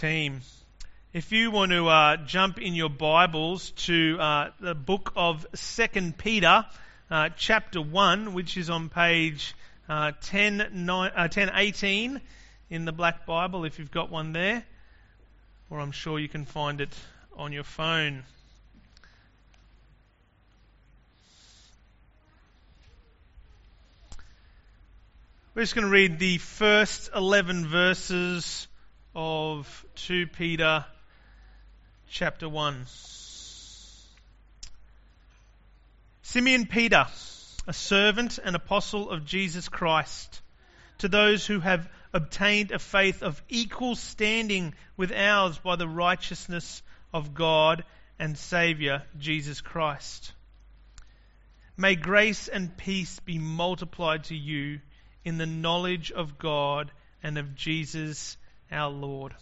Team. If you want to jump in your Bibles to the book of 2 Peter, chapter 1, which is on page 1018 in the Black Bible, if you've got one there, or I'm sure you can find it on your phone. We're just going to read the first 11 verses of 2 Peter chapter 1. Simeon Peter, a servant and apostle of Jesus Christ, to those who have obtained a faith of equal standing with ours by the righteousness of God and Saviour Jesus Christ. May grace and peace be multiplied to you in the knowledge of God and of Jesus our Lord.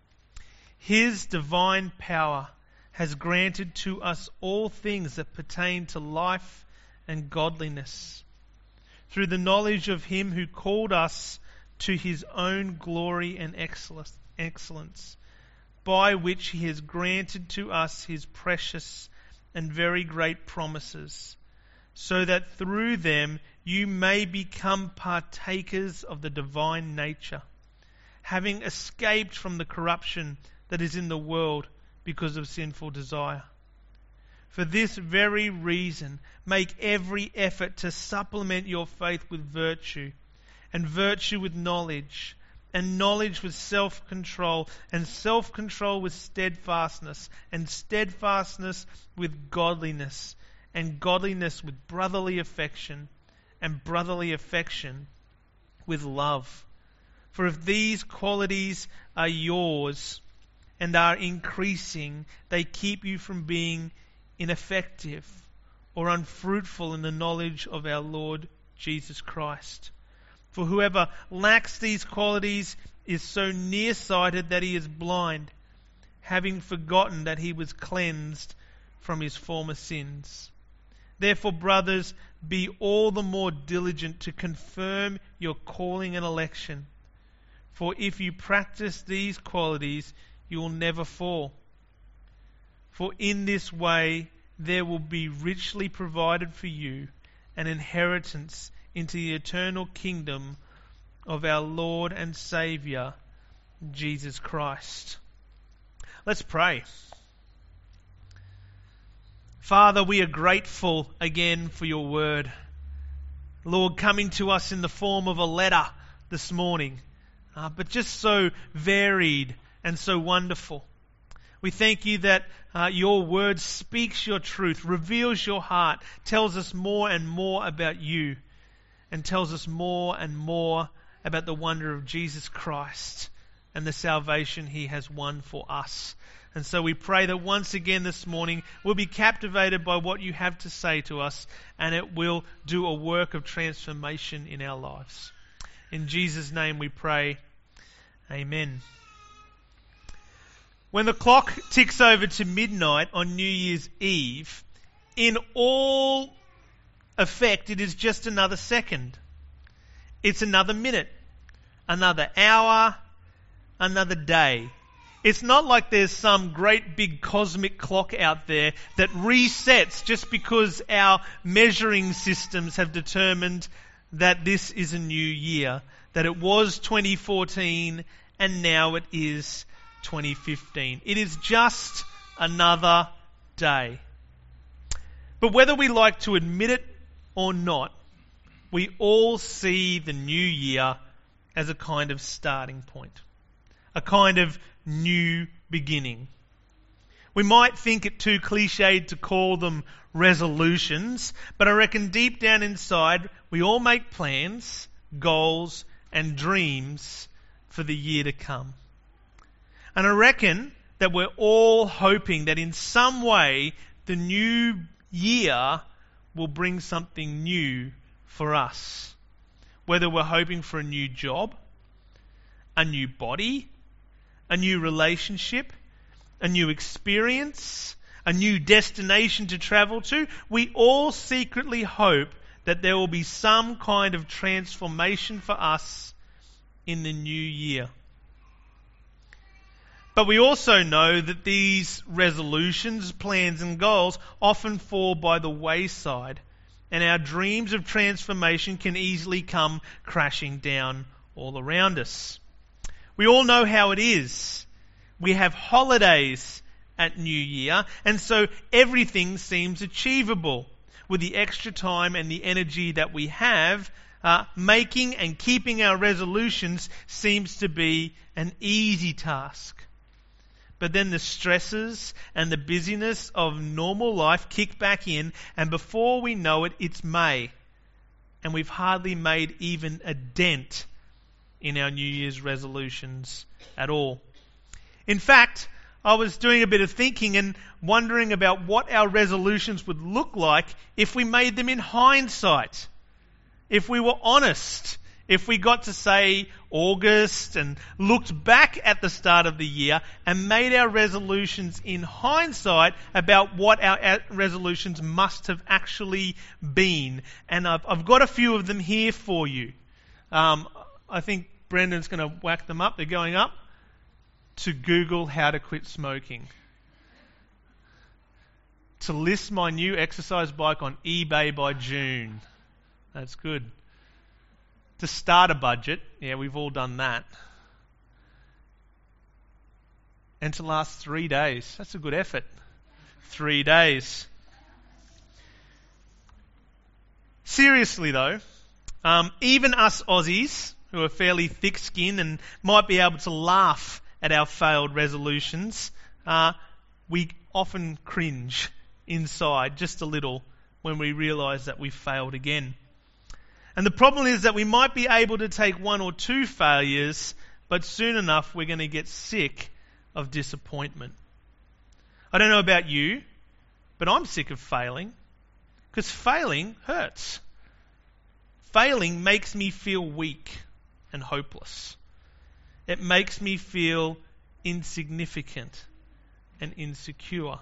His divine power has granted to us all things that pertain to life and godliness, through the knowledge of Him who called us to His own glory and excellence, by which He has granted to us His precious and very great promises, so that through them you may become partakers of the divine nature, having escaped from the corruption that is in the world because of sinful desire. For this very reason, make every effort to supplement your faith with virtue, and virtue with knowledge, and knowledge with self-control, and self-control with steadfastness, and steadfastness with godliness, and godliness with brotherly affection, and brotherly affection with love. For if these qualities are yours and are increasing, they keep you from being ineffective or unfruitful in the knowledge of our Lord Jesus Christ. For whoever lacks these qualities is so nearsighted that he is blind, having forgotten that he was cleansed from his former sins. Therefore, brothers, be all the more diligent to confirm your calling and election. For if you practice these qualities, you will never fall. For in this way there will be richly provided for you an inheritance into the eternal kingdom of our Lord and Saviour, Jesus Christ. Let's pray. Father, we are grateful again for your word. Lord, coming to us in the form of a letter this morning, but just so varied and so wonderful. We thank you that your word speaks your truth, reveals your heart, tells us more and more about you, and tells us more and more about the wonder of Jesus Christ and the salvation He has won for us. And so we pray that once again this morning we'll be captivated by what you have to say to us, and it will do a work of transformation in our lives. In Jesus' name we pray. Amen. When the clock ticks over to midnight on New Year's Eve, in all effect it is just another second. It's another minute, another hour, another day. It's not like there's some great big cosmic clock out there that resets just because our measuring systems have determined that this is a new year, that it was 2014 and now it is 2015. It is just another day. But whether we like to admit it or not, we all see the new year as a kind of starting point, a kind of new beginning. We might think it too cliched to call them resolutions, but I reckon deep down inside we all make plans, goals and dreams for the year to come. And I reckon that we're all hoping that in some way the new year will bring something new for us. Whether we're hoping for a new job, a new body, a new relationship, a new experience, a new destination to travel to, we all secretly hope that there will be some kind of transformation for us in the new year. But we also know that these resolutions, plans and goals often fall by the wayside, and our dreams of transformation can easily come crashing down all around us. We all know how it is. We have holidays at New Year, and so everything seems achievable. With the extra time and the energy that we have, making and keeping our resolutions seems to be an easy task. But then the stresses and the busyness of normal life kick back in, and before we know it, it's May. And we've hardly made even a dent in our New Year's resolutions at all. In fact, I was doing a bit of thinking and wondering about what our resolutions would look like if we made them in hindsight. If we were honest, if we got to say August and looked back at the start of the year and made our resolutions in hindsight about what our resolutions must have actually been. And I've got a few of them here for you. I think Brendan's going to whack them up. They're going up. To Google how to quit smoking. To list my new exercise bike on eBay by June. That's good. To start a budget. Yeah, we've all done that. And to last 3 days. That's a good effort. 3 days. Seriously though, even us Aussies, who are fairly thick-skinned and might be able to laugh at our failed resolutions, we often cringe inside just a little when we realise that we've failed again. And the problem is that we might be able to take 1 or 2 failures, but soon enough we're going to get sick of disappointment. I don't know about you, but I'm sick of failing, because failing hurts. Failing makes me feel weak and hopeless. It makes me feel insignificant and insecure.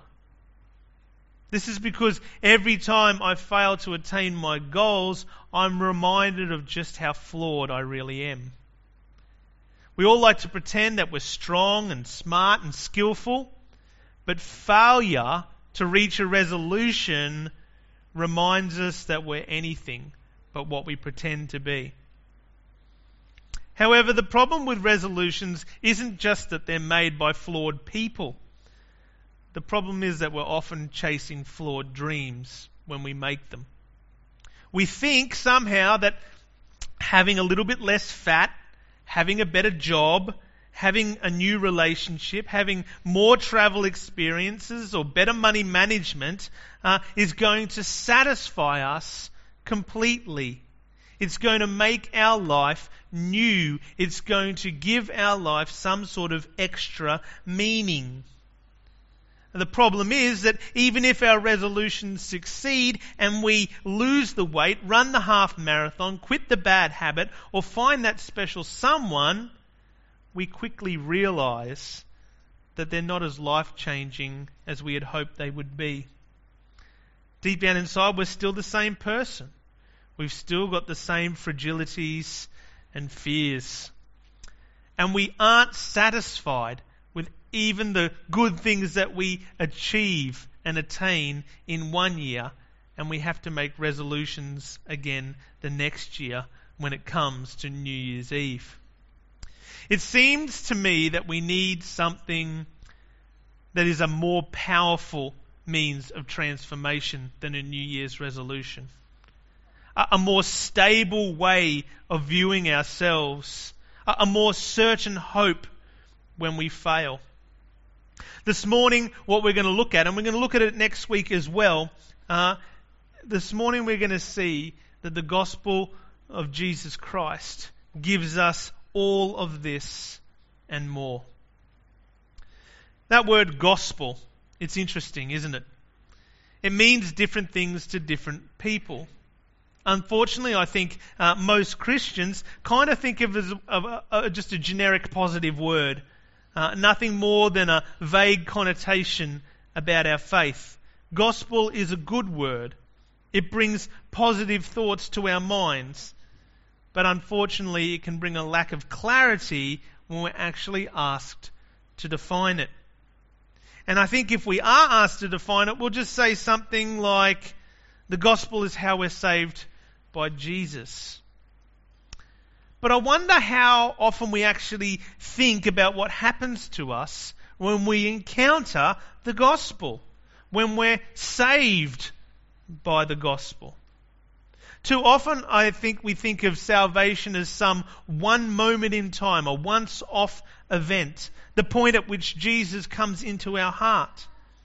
This is because every time I fail to attain my goals, I'm reminded of just how flawed I really am. We all like to pretend that we're strong and smart and skillful, but failure to reach a resolution reminds us that we're anything but what we pretend to be. However, the problem with resolutions isn't just that they're made by flawed people. The problem is that we're often chasing flawed dreams when we make them. We think somehow that having a little bit less fat, having a better job, having a new relationship, having more travel experiences or better money management is going to satisfy us completely. It's going to make our life new. It's going to give our life some sort of extra meaning. The problem is that even if our resolutions succeed and we lose the weight, run the half marathon, quit the bad habit, or find that special someone, we quickly realise that they're not as life-changing as we had hoped they would be. Deep down inside, we're still the same person. We've still got the same fragilities and fears. And we aren't satisfied with even the good things that we achieve and attain in 1 year, and we have to make resolutions again the next year when it comes to New Year's Eve. It seems to me that we need something that is a more powerful means of transformation than a New Year's resolution. A more stable way of viewing ourselves, a more certain hope when we fail. This morning, what we're going to look at, and we're going to look at it next week as well, this morning we're going to see that the gospel of Jesus Christ gives us all of this and more. That word gospel, it's interesting, isn't it? It means different things to different people. Unfortunately, I think most Christians kind of think of it as just a generic positive word. Nothing more than a vague connotation about our faith. Gospel is a good word. It brings positive thoughts to our minds. But unfortunately, it can bring a lack of clarity when we're actually asked to define it. And I think if we are asked to define it, we'll just say something like, the gospel is how we're saved by Jesus. But I wonder how often we actually think about what happens to us when we encounter the gospel, when we're saved by the gospel. Too often, I think we think of salvation as some one moment in time, a once-off event, the point at which Jesus comes into our heart.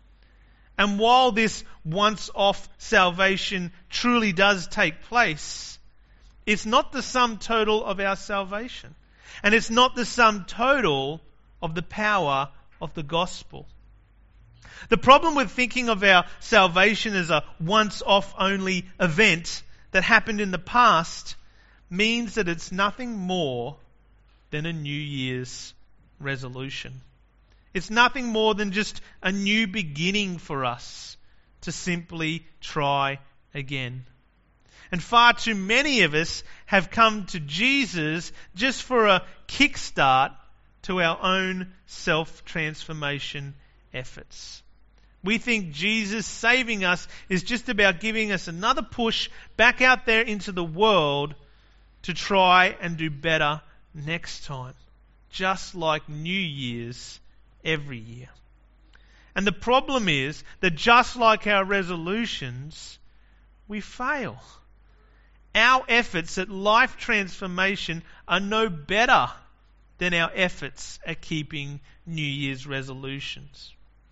And while this once-off salvation truly does take place, it's not the sum total of our salvation. And it's not the sum total of the power of the gospel. The problem with thinking of our salvation as a once-off only event that happened in the past means that it's nothing more than a New Year's resolution. It's nothing more than just a new beginning for us to simply try again. And far too many of us have come to Jesus just for a kickstart to our own self-transformation efforts. We think Jesus saving us is just about giving us another push back out there into the world to try and do better next time. Just like New Year's every year. And the problem is that just like our resolutions, we fail. Our efforts at life transformation are no better than our efforts at keeping New Year's resolutions.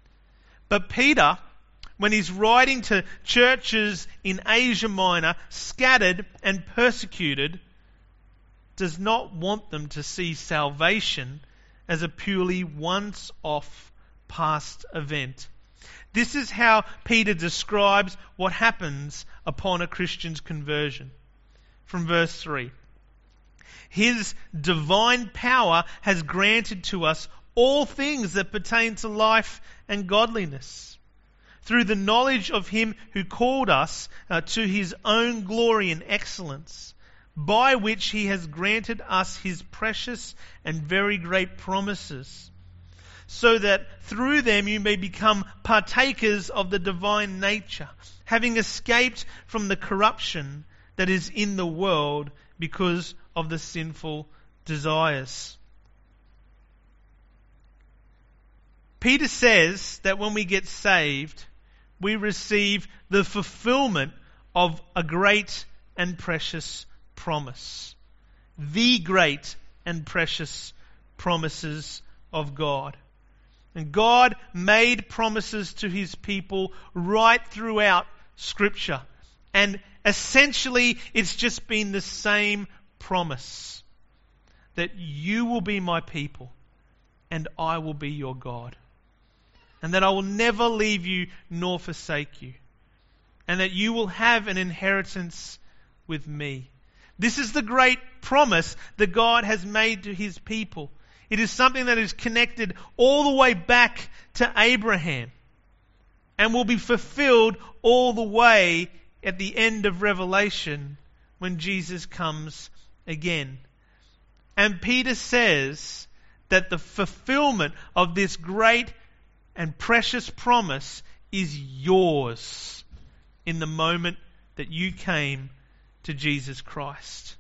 But Peter, when he's writing to churches in Asia Minor, scattered and persecuted, does not want them to see salvation as a purely once-off past event. This is how Peter describes what happens upon a Christian's conversion. From verse 3. His divine power has granted to us all things that pertain to life and godliness, through the knowledge of him who called us to his own glory and excellence, by which he has granted us his precious and very great promises, so that through them you may become partakers of the divine nature, having escaped from the corruption that is in the world because of the sinful desires. Peter says that when we get saved, we receive the fulfillment of a great and precious promise. The great and precious promises of God. And God made promises to his people right throughout Scripture. And essentially, it's just been the same promise. That you will be my people and I will be your God. And that I will never leave you nor forsake you. And that you will have an inheritance with me. This is the great promise that God has made to his people. It is something that is connected all the way back to Abraham. And will be fulfilled all the way at the end of Revelation when Jesus comes again. And Peter says that the fulfillment of this great and precious promise is yours in the moment that you came to Jesus Christ.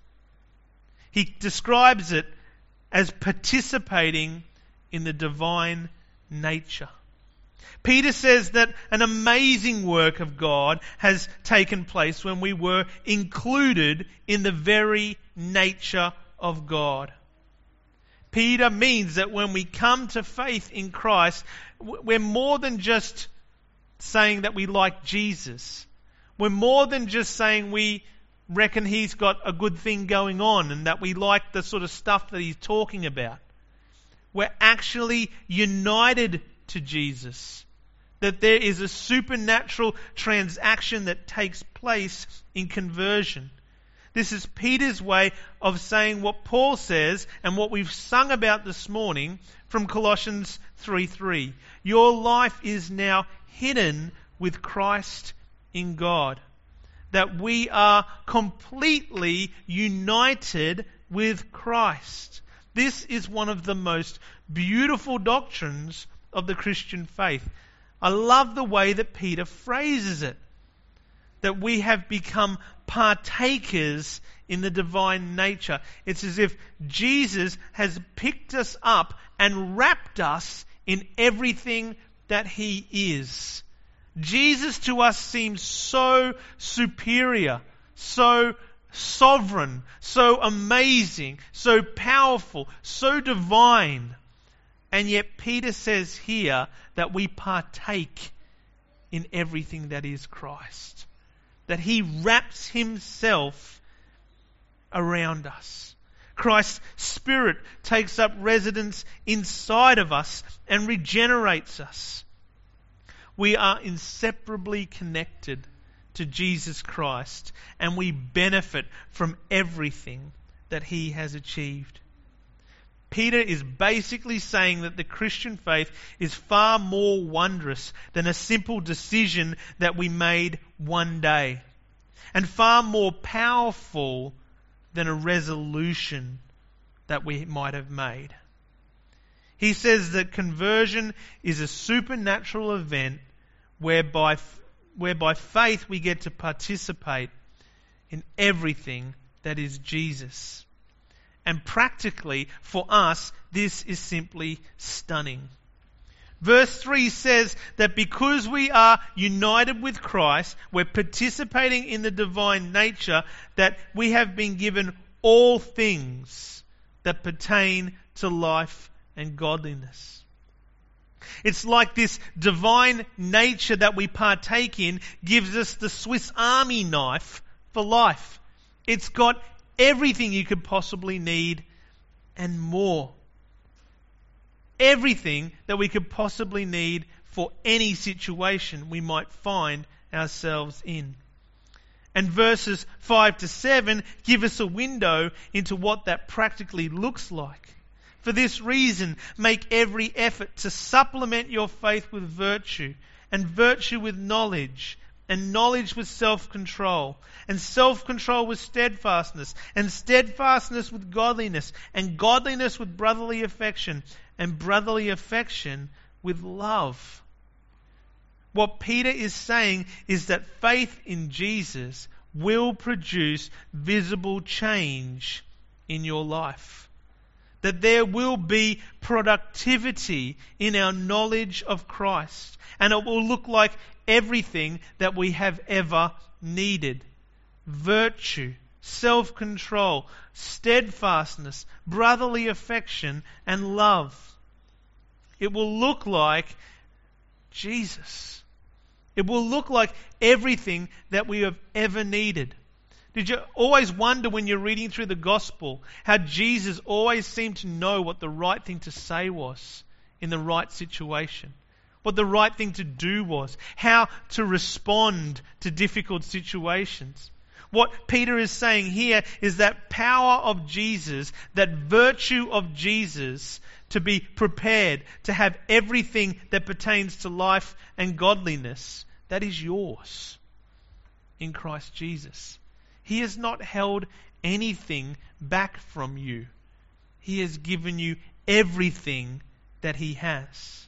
He describes it as participating in the divine nature. Peter says that an amazing work of God has taken place when we were included in the very nature of God. Peter means that when we come to faith in Christ, we're more than just saying that we like Jesus. We're more than just saying we reckon he's got a good thing going on and that we like the sort of stuff that he's talking about. We're actually united to Jesus. That there is a supernatural transaction that takes place in conversion. This is Peter's way of saying what Paul says and what we've sung about this morning from Colossians 3:3. Your life is now hidden with Christ in God. That we are completely united with Christ. This is one of the most beautiful doctrines of the Christian faith. I love the way that Peter phrases it, that we have become partakers in the divine nature. It's as if Jesus has picked us up and wrapped us in everything that he is. Jesus to us seems so superior, so sovereign, so amazing, so powerful, so divine. And yet Peter says here that we partake in everything that is Christ. That he wraps himself around us. Christ's Spirit takes up residence inside of us and regenerates us. We are inseparably connected to Jesus Christ, and we benefit from everything that he has achieved. Peter is basically saying that the Christian faith is far more wondrous than a simple decision that we made one day, and far more powerful than a resolution that we might have made. He says that conversion is a supernatural event whereby faith we get to participate in everything that is Jesus. And practically, for us, this is simply stunning. Verse 3 says that because we are united with Christ, we're participating in the divine nature, that we have been given all things that pertain to life and godliness. It's like this divine nature that we partake in gives us the Swiss Army knife for life. It's got everything you could possibly need and more. Everything that we could possibly need for any situation we might find ourselves in. And verses 5 to 7 give us a window into what that practically looks like. For this reason, make every effort to supplement your faith with virtue, and virtue with knowledge, and knowledge with self-control, and self-control with steadfastness, and steadfastness with godliness, and godliness with brotherly affection, and brotherly affection with love. What Peter is saying is that faith in Jesus will produce visible change in your life. That there will be productivity in our knowledge of Christ. And it will look like everything that we have ever needed. Virtue, self-control, steadfastness, brotherly affection, and love. It will look like Jesus. It will look like everything that we have ever needed. Did you always wonder when you're reading through the gospel how Jesus always seemed to know what the right thing to say was in the right situation? What the right thing to do was? How to respond to difficult situations? What Peter is saying here is that power of Jesus, that virtue of Jesus, to be prepared to have everything that pertains to life and godliness, that is yours in Christ Jesus. He has not held anything back from you. He has given you everything that he has.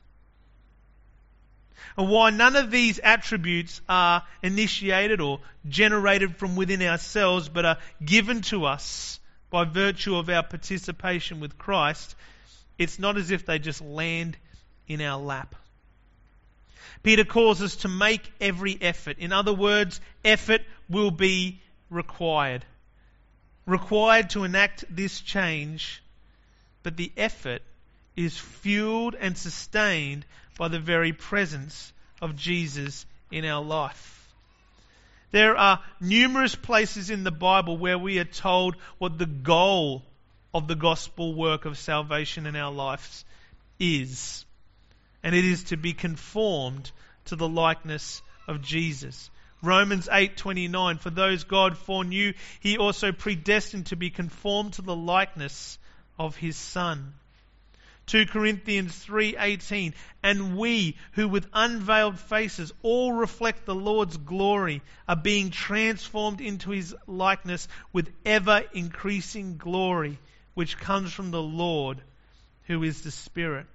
And while none of these attributes are initiated or generated from within ourselves, but are given to us by virtue of our participation with Christ, it's not as if they just land in our lap. Peter calls us to make every effort. In other words, effort will be required. Required to enact this change, but the effort is fueled and sustained by the very presence of Jesus in our life. There are numerous places in the Bible where we are told what the goal of the gospel work of salvation in our lives is. And it is to be conformed to the likeness of Jesus. Romans 8:29, for those God foreknew, he also predestined to be conformed to the likeness of his Son. 2 Corinthians 3:18, and we who with unveiled faces all reflect the Lord's glory are being transformed into his likeness with ever increasing glory, which comes from the Lord, who is the Spirit.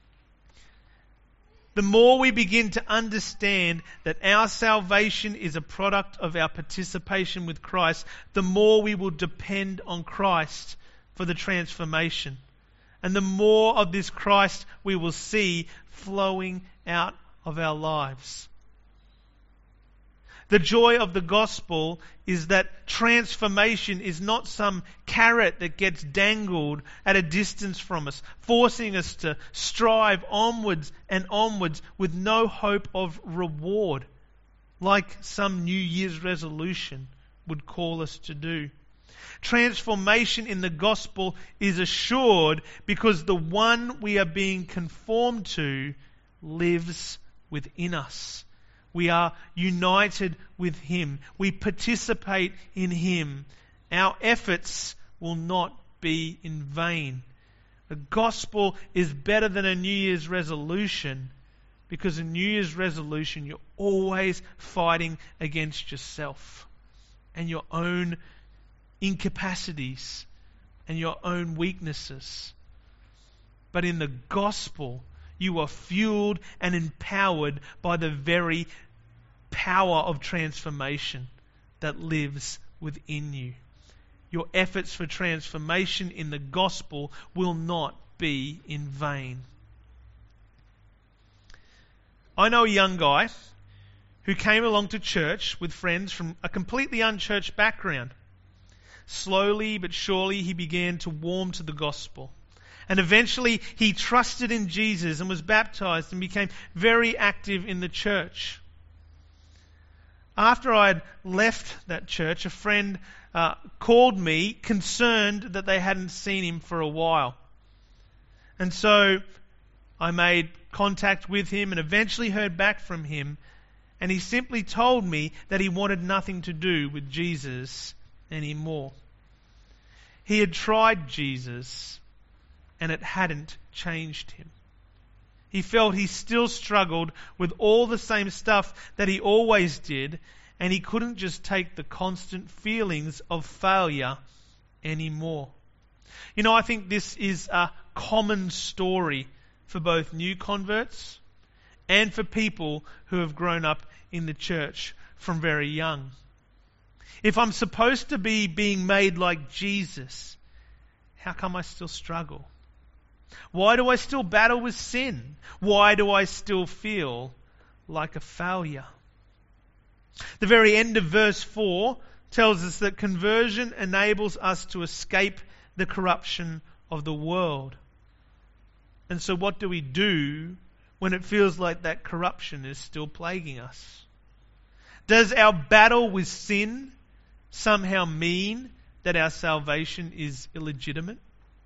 The more we begin to understand that our salvation is a product of our participation with Christ, the more we will depend on Christ for the transformation. And the more of this Christ we will see flowing out of our lives. The joy of the gospel is that transformation is not some carrot that gets dangled at a distance from us, forcing us to strive onwards and onwards with no hope of reward, like some New Year's resolution would call us to do. Transformation in the gospel is assured because the one we are being conformed to lives within us. We are united with Him. We participate in Him. Our efforts will not be in vain. The gospel is better than a New Year's resolution, because a New Year's resolution, you're always fighting against yourself and your own incapacities and your own weaknesses. But in the gospel, you are fueled and empowered by the very power of transformation that lives within you. Your efforts for transformation in the gospel will not be in vain. I know a young guy who came along to church with friends from a completely unchurched background. Slowly but surely he began to warm to the gospel. And eventually he trusted in Jesus and was baptized and became very active in the church. After I had left that church, a friend called me concerned that they hadn't seen him for a while. And so I made contact with him and eventually heard back from him. And he simply told me that he wanted nothing to do with Jesus anymore. He had tried Jesus and it hadn't changed him. He felt he still struggled with all the same stuff that he always did, and he couldn't just take the constant feelings of failure anymore. You know, I think this is a common story for both new converts and for people who have grown up in the church from very young. If I'm supposed to be being made like Jesus, how come I still struggle? Why do I still battle with sin? Why do I still feel like a failure? The very end of verse 4 tells us that conversion enables us to escape the corruption of the world. And so what do we do when it feels like that corruption is still plaguing us? Does our battle with sin somehow mean that our salvation is illegitimate?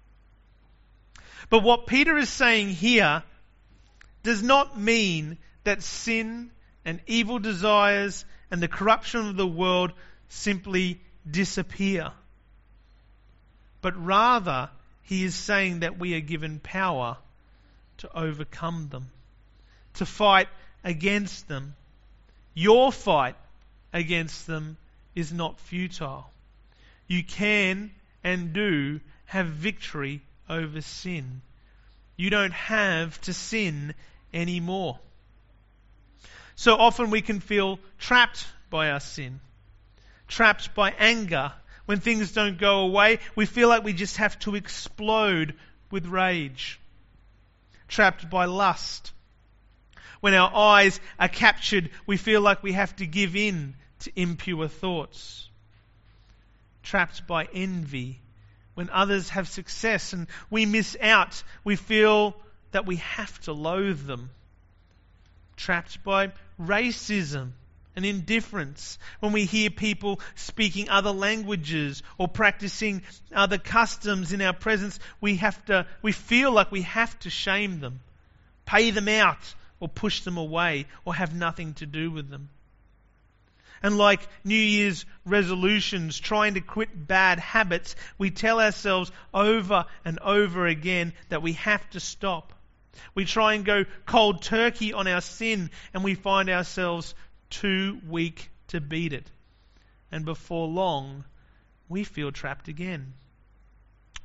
But what Peter is saying here does not mean that sin and evil desires and the corruption of the world simply disappear. But rather, he is saying that we are given power to overcome them, to fight against them. Your fight against them is not futile. You can and do have victory over sin. You don't have to sin anymore. So often we can feel trapped by our sin, trapped by anger. When things don't go away, we feel like we just have to explode with rage. Trapped by lust. When our eyes are captured, we feel like we have to give in to impure thoughts. Trapped by envy. When others have success and we miss out, we feel that we have to loathe them. Trapped by racism and indifference. When we hear people speaking other languages or practicing other customs in our presence, we feel like we have to shame them, pay them out, or push them away, or have nothing to do with them. And like New Year's resolutions, trying to quit bad habits, we tell ourselves over and over again that we have to stop. We try and go cold turkey on our sin, and we find ourselves too weak to beat it. And before long, we feel trapped again.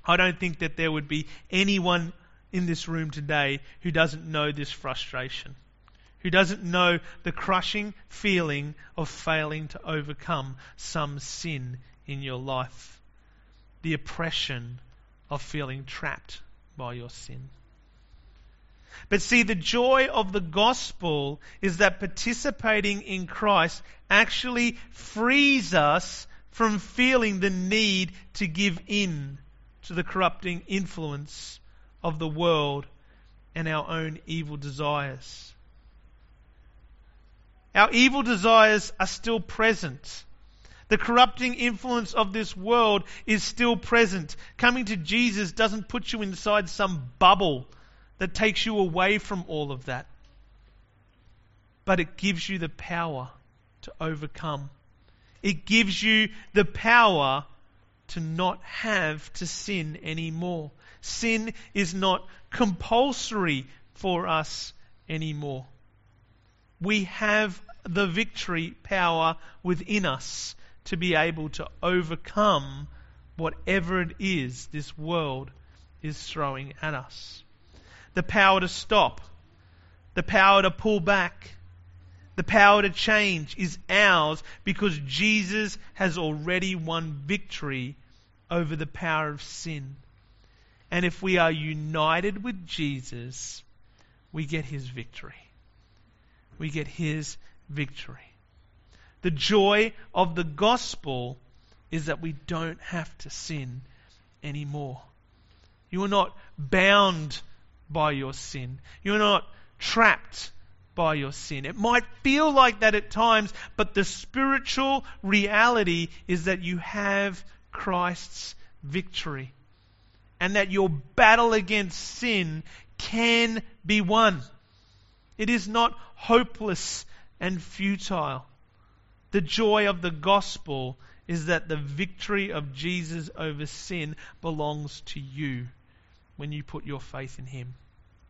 I don't think that there would be anyone in this room today who doesn't know this frustration, who doesn't know the crushing feeling of failing to overcome some sin in your life, the oppression of feeling trapped by your sin. But see, the joy of the gospel is that participating in Christ actually frees us from feeling the need to give in to the corrupting influence of the world and our own evil desires. Our evil desires are still present. The corrupting influence of this world is still present. Coming to Jesus doesn't put you inside some bubble that takes you away from all of that. But it gives you the power to overcome. It gives you the power to not have to sin anymore. Sin is not compulsory for us anymore. We have the victory power within us to be able to overcome whatever it is this world is throwing at us. The power to stop, the power to pull back, the power to change is ours because Jesus has already won victory over the power of sin. And if we are united with Jesus, we get his victory. We get his victory. The joy of the gospel is that we don't have to sin anymore. You are not bound by your sin. You're not trapped by your sin. It might feel like that at times, but the spiritual reality is that you have Christ's victory and that your battle against sin can be won. It is not hopeless and futile. The joy of the gospel is that the victory of Jesus over sin belongs to you when you put your faith in him.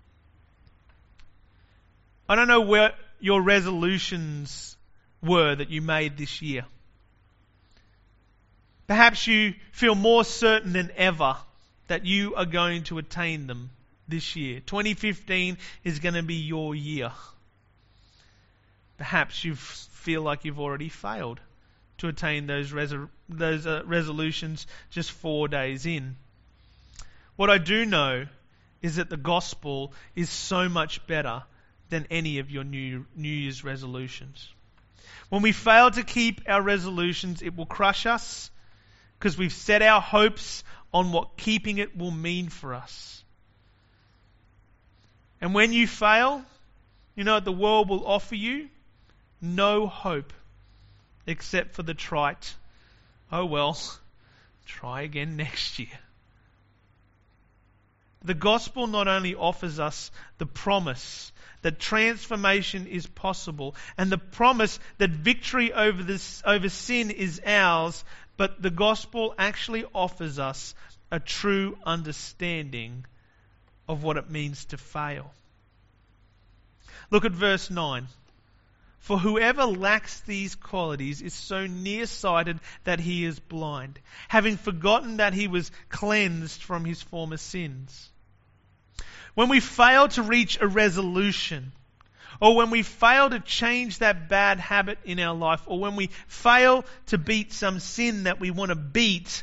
I don't know where your resolutions were that you made this year. Perhaps you feel more certain than ever that you are going to attain them this year. 2015 is going to be your year. Perhaps you feel like you've already failed to attain those resolutions just 4 days in. What I do know is that the gospel is so much better than any of your New Year's resolutions. When we fail to keep our resolutions, it will crush us because we've set our hopes on what keeping it will mean for us. And when you fail, you know what the world will offer you? No hope except for the trite, oh well, try again next year. The gospel not only offers us the promise that transformation is possible and the promise that victory over sin is ours, but the gospel actually offers us a true understanding of what it means to fail. Look at verse 9. For whoever lacks these qualities is so nearsighted that he is blind, having forgotten that he was cleansed from his former sins. When we fail to reach a resolution, or when we fail to change that bad habit in our life, or when we fail to beat some sin that we want to beat,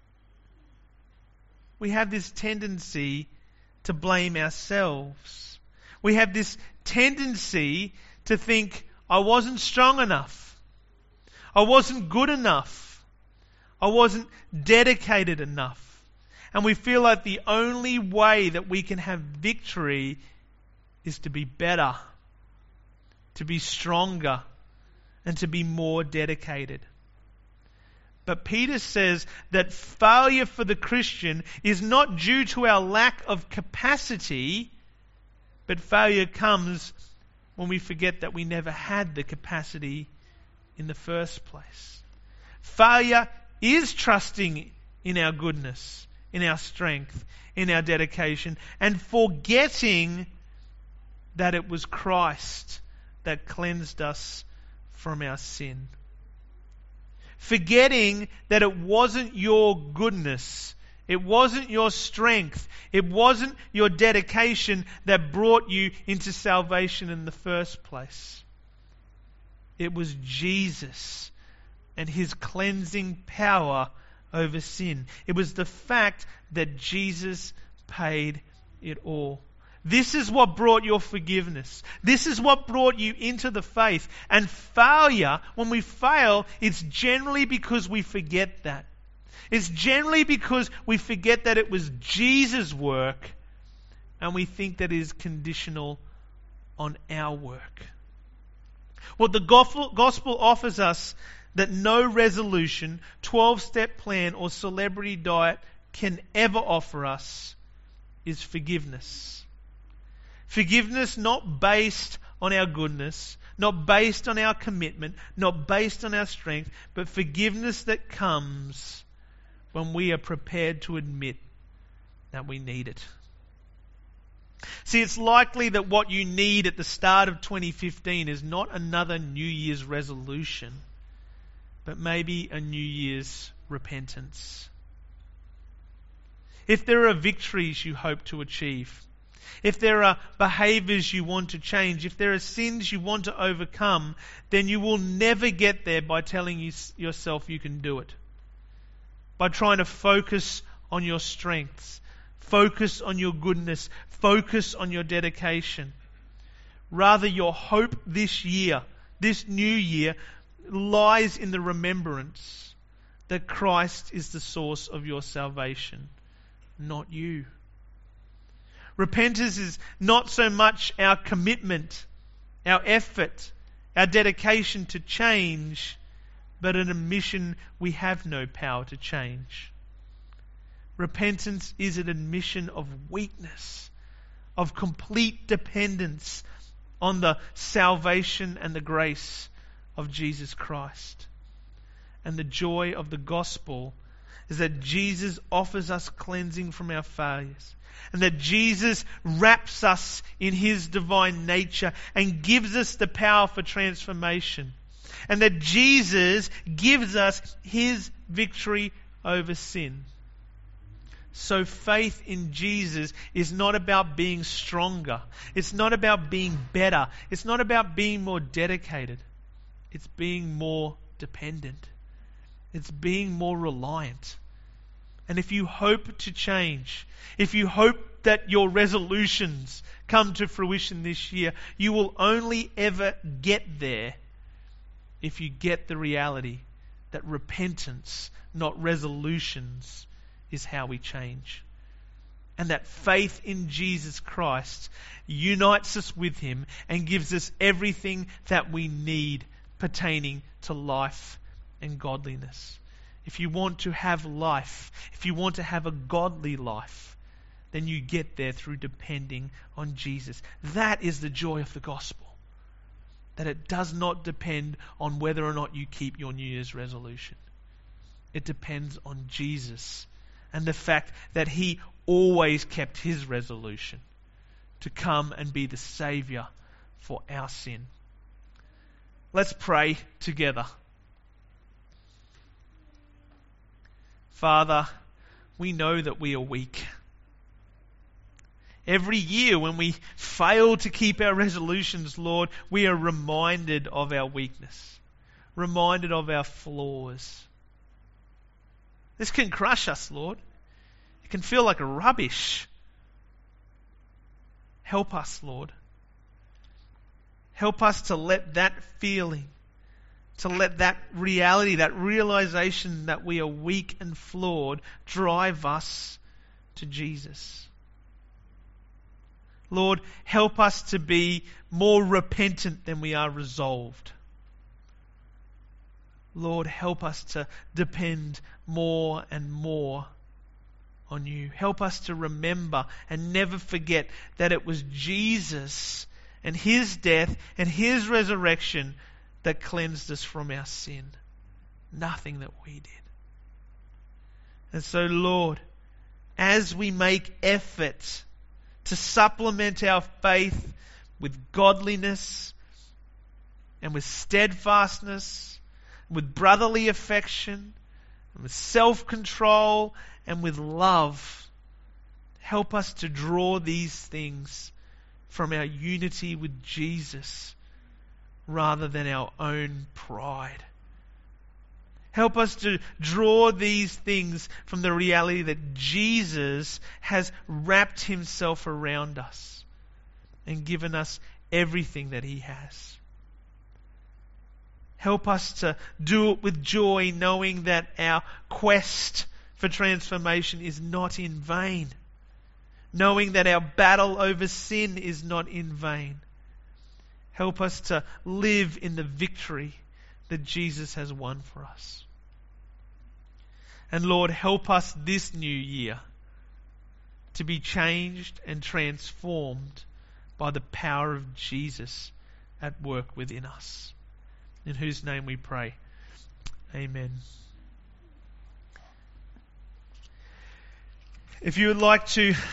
we have this tendency to blame ourselves. We have this tendency to think, I wasn't strong enough. I wasn't good enough. I wasn't dedicated enough. And we feel like the only way that we can have victory is to be better, to be stronger, and to be more dedicated. But Peter says that failure for the Christian is not due to our lack of capacity, but failure comes when we forget that we never had the capacity in the first place. Failure is trusting in our goodness, in our strength, in our dedication, and forgetting that it was Christ that cleansed us from our sin. Forgetting that it wasn't your goodness, It wasn't your strength. It wasn't your dedication that brought you into salvation in the first place. It was Jesus and His cleansing power over sin. It was the fact that Jesus paid it all. This is what brought your forgiveness. This is what brought you into the faith. And failure, when we fail, it's generally because we forget that. It's generally because we forget that it was Jesus' work and we think that it is conditional on our work. What the gospel offers us that no resolution, 12-step plan or celebrity diet can ever offer us is forgiveness. Forgiveness not based on our goodness, not based on our commitment, not based on our strength, but forgiveness that comes when we are prepared to admit that we need it. See, it's likely that what you need at the start of 2015 is not another New Year's resolution, but maybe a New Year's repentance. If there are victories you hope to achieve, if there are behaviors you want to change, if there are sins you want to overcome, then you will never get there by telling yourself you can do it. By trying to focus on your strengths, focus on your goodness, focus on your dedication. Rather, your hope this year, this new year, lies in the remembrance that Christ is the source of your salvation, not you. Repentance is not so much our commitment, our effort, our dedication to change, but an admission we have no power to change. Repentance is an admission of weakness, of complete dependence on the salvation and the grace of Jesus Christ. And the joy of the gospel is that Jesus offers us cleansing from our failures, and that Jesus wraps us in His divine nature and gives us the power for transformation, and that Jesus gives us His victory over sin. So faith in Jesus is not about being stronger. It's not about being better. It's not about being more dedicated. It's being more dependent. It's being more reliant. And if you hope to change, if you hope that your resolutions come to fruition this year, you will only ever get there if you get the reality that repentance, not resolutions, is how we change. And that faith in Jesus Christ unites us with Him and gives us everything that we need pertaining to life and godliness. If you want to have life, if you want to have a godly life, then you get there through depending on Jesus. That is the joy of the gospel. That it does not depend on whether or not you keep your New Year's resolution. It depends on Jesus and the fact that He always kept His resolution to come and be the Saviour for our sin. Let's pray together. Father, we know that we are weak. Every year when we fail to keep our resolutions, Lord, we are reminded of our weakness, reminded of our flaws. This can crush us, Lord. It can feel like rubbish. Help us, Lord. Help us to let that feeling, to let that reality, that realization that we are weak and flawed, drive us to Jesus. Lord, help us to be more repentant than we are resolved. Lord, help us to depend more and more on You. Help us to remember and never forget that it was Jesus and His death and His resurrection that cleansed us from our sin. Nothing that we did. And so, Lord, as we make effort to supplement our faith with godliness and with steadfastness, with brotherly affection, and with self-control and with love. Help us to draw these things from our unity with Jesus rather than our own pride. Help us to draw these things from the reality that Jesus has wrapped himself around us and given us everything that he has. Help us to do it with joy, knowing that our quest for transformation is not in vain. Knowing that our battle over sin is not in vain. Help us to live in the victory that Jesus has won for us. And Lord, help us this new year to be changed and transformed by the power of Jesus at work within us. In whose name we pray. Amen. If you would like to